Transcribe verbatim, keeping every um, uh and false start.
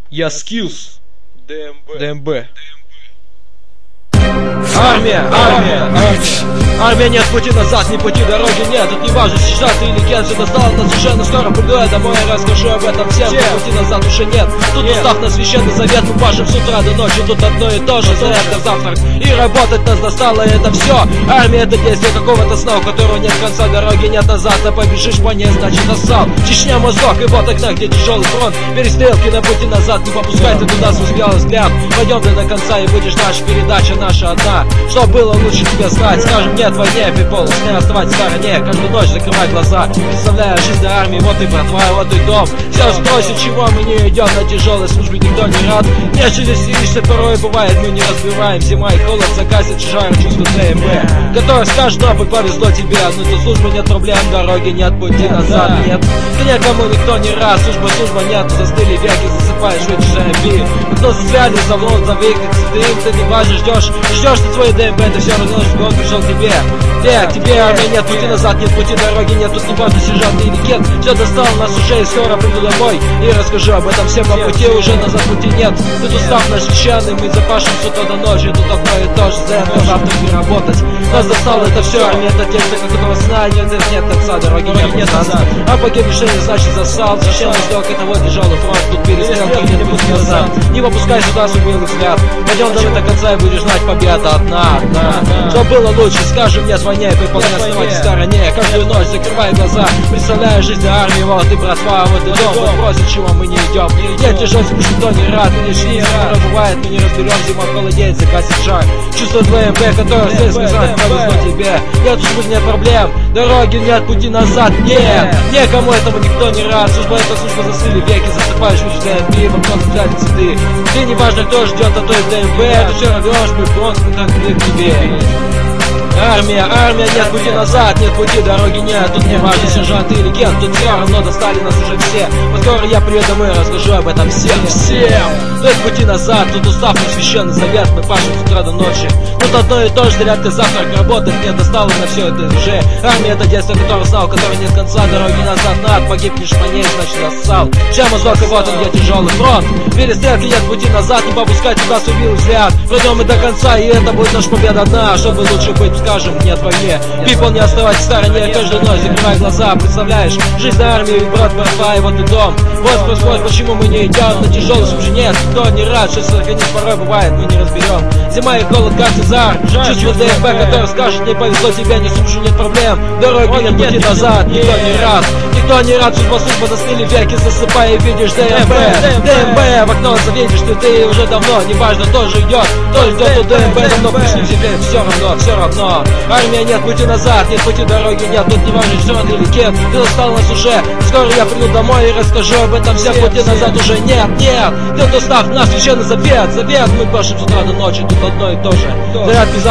Я Skills. ДМБ. ДМБ. Армия, армия, армия. Армия, нет пути назад, ни пути дороги нет. Тут не важно, сейчас ты или кем, все достало нас уже, но скоро приду я домой и расскажу об этом всем. Тут пути назад уже нет. Тут нет. Устав на священный завет, мы пашем с утра до ночи. Тут одно и то же, зарядка, завтрак и работать нас достало, и это все. Армия — это действие какого-то сна, у которого нет конца, дороги нет назад. А побежишь по ней, значит нассал. Чечня, мозгок, и вот окна, где тяжелый фронт. Перестрелки на пути назад, не попускай ты туда свой смелый взгляд. Пойдем ты до конца, и будешь наша передача, наша одна. Что было лучше тебе знать, скажем нет войне, people, не оставать в стороне. Каждую ночь закрывай глаза, представляя жизнь до армии. Вот и братва, вот и дом. Все спросят, чего мы не идем на тяжелой службе, никто не рад. Нежели сидишься, порой бывает, мы не разбиваем. Зима и холод загасит жар, чувство ДМБ, который скажет, но повезло тебе. Но тут службы нет проблем, дороги нет, пути назад нет. Ты никому никто не рад, служба, служба нет. Застыли веки, засыпаешь в эти же эм би. Кто застряли, завод, завык, ты им, ты не важно, ждешь. Ждешь ты свой ДМБ, ты все равно, что он пришел к тебе. Нет, тебе армия, нет пути назад, нет пути дороги нет. Тут не важно, сержант или кет. Все достал нас уже, и скоро приду домой и расскажу об этом всем. По пути уже назад пути нет. Тут устав наш священный, мы запашем с утра до ночи. Тут одно и то же, за это завтра не работать. Нас достало это все, армия — это текст, которого сна нет, нет, нет конца, дороги нет, нет назад. А погибший не значит засал. Священный сделок — это вот тяжелый фронт. Тут перестрелки, нет пути назад. Не выпускай сюда свой белый взгляд. Пойдем даже до конца и будешь знать, победа одна, одна. Что было лучше, скажем нет войне, выполняй, оставайтесь в стороне. Каждую ночь закрывай глаза, представляя жизнь армии. Вот и братва, вот и дом. Вот просят, чего мы не идем. Нет тяжелый, никто не рад. Мы не шли, скоро бывает, мы не разберем. Зима холодеет, загасит жар. Чувство ДМБ, которое все сказать, повезло тебе. Нет службы, нет проблем, дороги нет, пути назад нет. Никому этому никто не рад. Служба — это служба, застыли веки, засыпаешь в ДМБ. Вопрос взгляд цветы. Ты не важно, кто ждет, а то и ДМБ. Ты все равнешь, мы просто как к тебе. Армия, армия, нет пути назад, нет пути, дороги нет. Тут не важно, сержант или кент, тут все равно достали нас уже все. Вот скоро я приеду домой и расскажу об этом всем, всем. Нет пути назад, тут устав на священный завет, мы пашем с утра до ночи. Тут одно и то же, зарядка, завтрак, работать нет, достало на все это уже. Армия — это детство, которого знал, которого нет конца, дороги назад над, погибнешь по ней, значит нассал. Чем мозгок, и вот он, где тяжелый фронт. Перестрелки, нет пути назад, не попускай туда свой белый взгляд. Пройдем мы до конца, и это будет наша победа одна. Чтобы лучше быть, скажем нет войне. People, не оставайся в стороне, каждую ночь закрывай глаза. Представляешь, жизнь армии, брат, братва, и вот и дом. Вот происходит, почему мы не идем на тяжелый службе нет. Кто не рад, что сороконец порой бывает, мы не разберем. Зима и холод, как цезар. Чувство ДМБ, который скажет, не повезло тебе, не слушай, нет проблем. Дороги нет, пути назад, никто не рад. Никто не рад, служба, служба, застыли веки, засыпай и видишь ДМБ. ДМБ, в окно завидишь ты, ты уже давно. Неважно, кто же идет, кто ждет, у ДМБ давно пришли теперь, все равно, все равно. Армия, нет пути назад, нет пути дороги нет. Тут не важно, что он или кем, ты достал нас уже. Скоро я приду домой и расскажу об этом всем. Пути назад уже нет, нет. Ты устав наш священный завет, завет. Мы пашем с утра до ночи, тут одно и то же. Зарядки